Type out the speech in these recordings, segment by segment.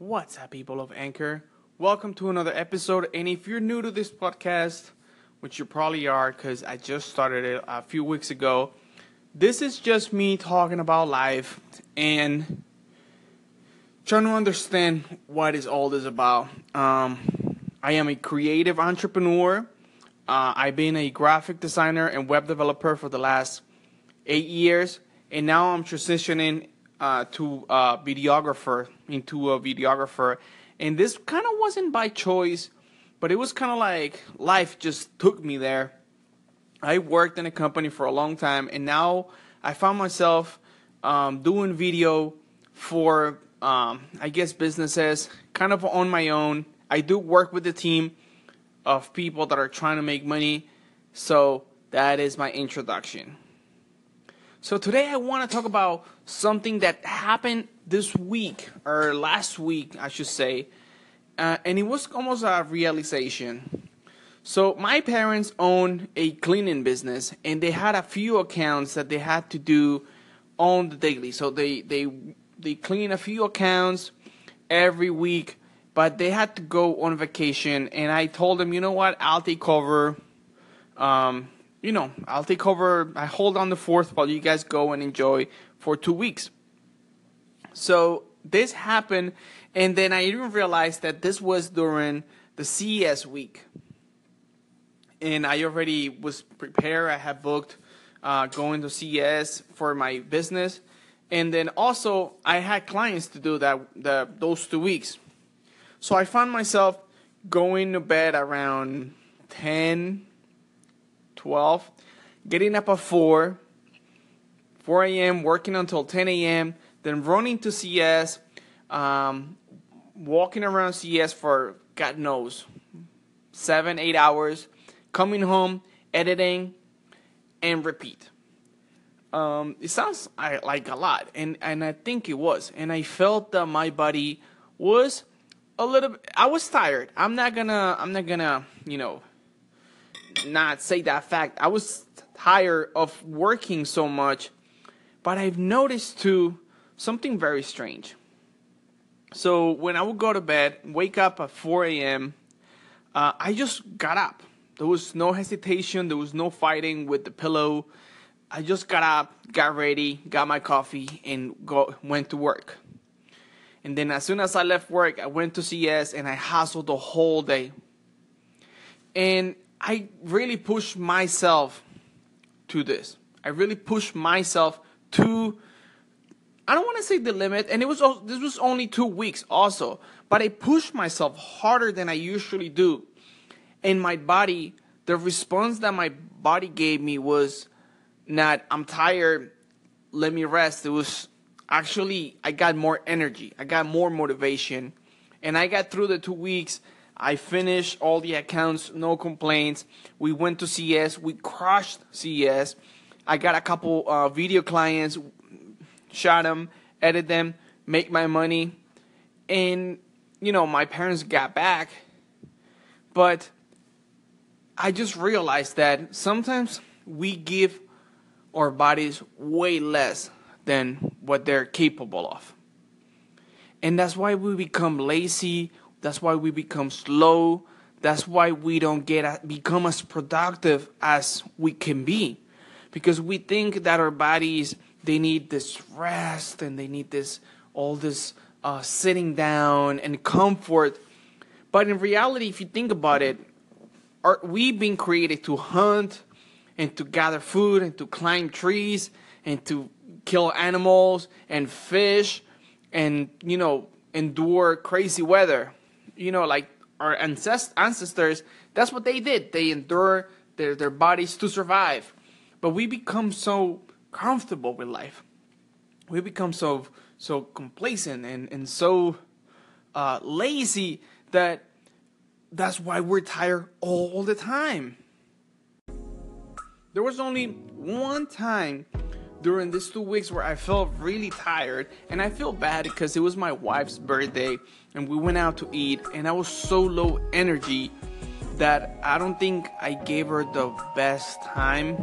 What's up, people of Anchor? Welcome to another episode. And if you're new to this podcast, which you probably are because I just started it a few weeks ago, this is just me talking about life and trying to understand what is all this about. I am a creative entrepreneur. I've been a graphic designer and web developer for the last 8 years, and now I'm transitioning into a videographer, and this kind of wasn't by choice, but it was kind of like life just took me there. I worked in a company for a long time, and now I found myself doing video for, businesses, kind of on my own. I do work with a team of people that are trying to make money, so that is my introduction. So today I want to talk about something that happened this week, or last week, I should say, and it was almost a realization. So my parents own a cleaning business, and they had a few accounts that they had to do on the daily. So they clean a few accounts every week, but they had to go on vacation, and I told them, you know what, I'll take over. I hold on the fourth while you guys go and enjoy for 2 weeks. So this happened, and then I even realized that this was during the CES week. And I already was prepared. I had booked going to CES for my business. And then also I had clients to do those 2 weeks. So I found myself going to bed around 10, 12, getting up at 4 a.m., working until 10 a.m., then running to CES, walking around CES for, God knows, 7, 8 hours, coming home, editing, and repeat. It sounds like a lot, and I think it was. And I felt that my body was a little bit, I was tired. I'm not gonna, not say that fact. I was tired of working so much, but I've noticed too something very strange. So when I would go to bed, wake up at 4 a.m., I just got up. There was no hesitation. There was no fighting with the pillow. I just got up, got ready, got my coffee, and went to work. And then as soon as I left work, I went to CES, and I hustled the whole day. And I really pushed myself to this. I really pushed myself to, I don't want to say the limit, and this was only 2 weeks also, but I pushed myself harder than I usually do. And my body, the response that my body gave me was not, I'm tired, let me rest. It was actually, I got more energy, I got more motivation, and I got through the 2 weeks. I finished all the accounts, no complaints. We went to CES. We crushed CES. I got a couple video clients, shot them, edit them, make my money. And, my parents got back. But I just realized that sometimes we give our bodies way less than what they're capable of. And that's why we become lazy. That's why we become slow. That's why we don't become as productive as we can be. Because we think that our bodies, they need this rest and they need all this sitting down and comfort. But in reality, if you think about it, we've been created to hunt and to gather food and to climb trees and to kill animals and fish and, endure crazy weather. Like our ancestors, that's what they did. They endure their bodies to survive. But we become so comfortable with life. We become so complacent and so lazy that's why we're tired all the time. There was only one time during these 2 weeks where I felt really tired, and I feel bad because it was my wife's birthday and we went out to eat, and I was so low energy that I don't think I gave her the best time.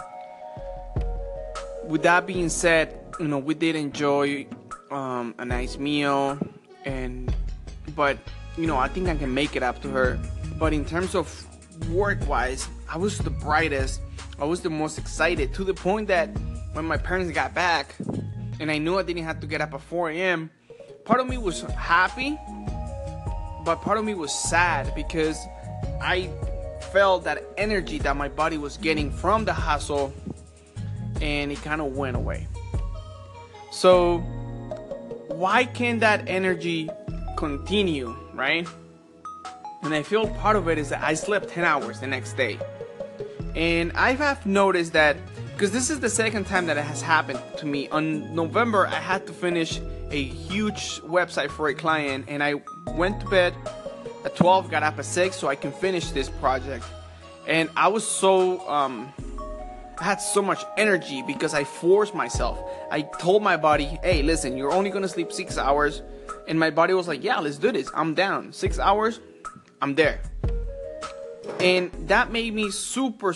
With that being said, we did enjoy a nice meal, and but I think I can make it up to her. But in terms of work-wise, I was the brightest. I was the most excited, to the point that when my parents got back and I knew I didn't have to get up at 4 a.m., part of me was happy, but part of me was sad because I felt that energy that my body was getting from the hustle, and it kind of went away. So why can't that energy continue, right? And I feel part of it is that I slept 10 hours the next day. And I have noticed that, because this is the second time that it has happened to me. On November, I had to finish a huge website for a client, and I went to bed at 12, got up at 6 so I can finish this project. And I was I had so much energy because I forced myself. I told my body, hey, listen, you're only gonna sleep 6 hours. And my body was like, yeah, let's do this. I'm down. 6 hours, I'm there. And that made me super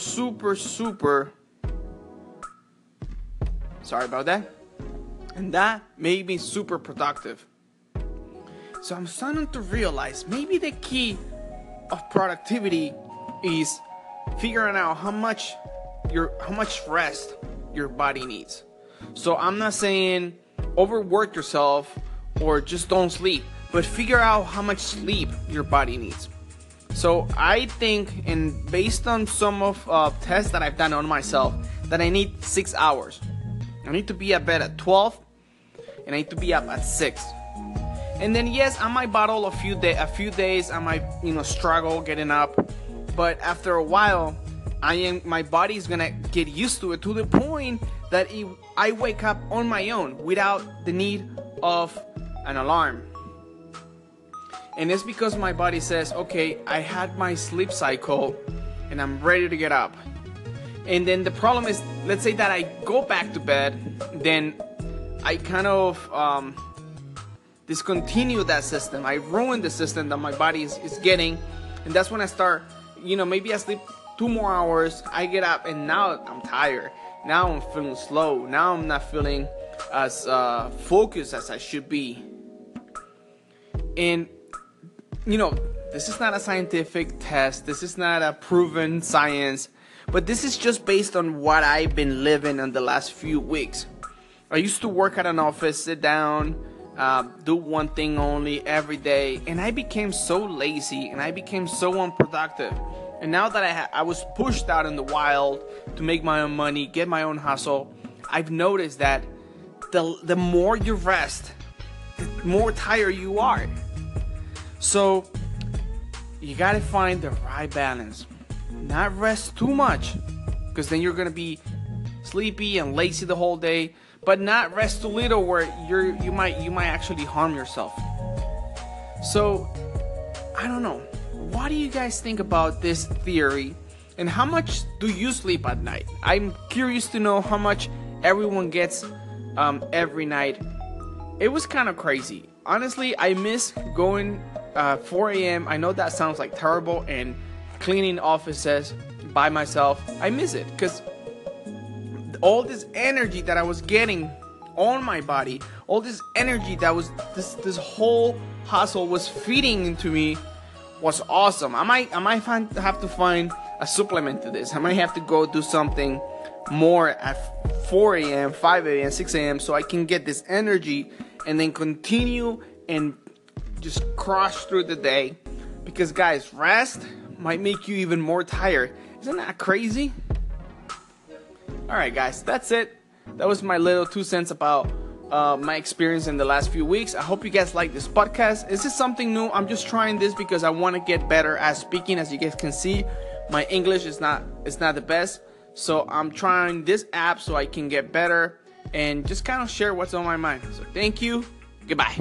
sorry about that. And that made me super productive. So I'm starting to realize maybe the key of productivity is figuring out how much rest your body needs. So I'm not saying overwork yourself or just don't sleep, but figure out how much sleep your body needs. So I think, and based on some of tests that I've done on myself, that I need 6 hours. I need to be at bed at 12, and I need to be up at 6. And then yes, I might battle a few days. I might struggle getting up, but after a while, my body's gonna get used to it, to the point that I wake up on my own without the need of an alarm. And it's because my body says, okay, I had my sleep cycle and I'm ready to get up. And then the problem is, let's say that I go back to bed, then I kind of discontinue that system. I ruin the system that my body is getting. And that's when I start, maybe I sleep 2 more hours, I get up, and now I'm tired. Now I'm feeling slow. Now I'm not feeling as focused as I should be. And this is not a scientific test. This is not a proven science. But this is just based on what I've been living in the last few weeks. I used to work at an office, sit down, do one thing only every day. And I became so lazy and I became so unproductive. And now that I was pushed out in the wild to make my own money, get my own hustle, I've noticed that the more you rest, the more tired you are. So you gotta find the right balance. Not rest too much, because then you're gonna be sleepy and lazy the whole day. But not rest too little, where you might actually harm yourself. So I don't know. What do you guys think about this theory? And how much do you sleep at night? I'm curious to know how much everyone gets every night. It was kind of crazy. Honestly, I miss going 4 a.m. I know that sounds like terrible, and cleaning offices by myself. I miss it because all this energy that I was getting on my body, all this energy that was this whole hustle was feeding into me was awesome. I might have to find a supplement to this. I might have to go do something more at 4 a.m., 5 a.m., 6 a.m. so I can get this energy and then continue and just crush through the day. Because guys, rest might make you even more tired. Isn't that crazy? Alright guys, that's it. That was my little 2 cents about my experience in the last few weeks. I hope you guys like this podcast. This is something new. I'm just trying this because I want to get better at speaking. As you guys can see, my English is not the best. So I'm trying this app so I can get better and just kind of share what's on my mind. So thank you. Goodbye.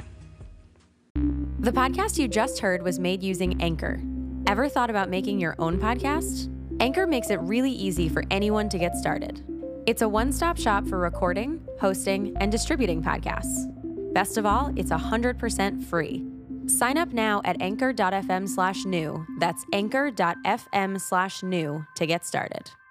The podcast you just heard was made using Anchor. Ever thought about making your own podcast? Anchor makes it really easy for anyone to get started. It's a one-stop shop for recording, hosting, and distributing podcasts. Best of all, it's 100% free. Sign up now at anchor.fm/new. That's anchor.fm/new to get started.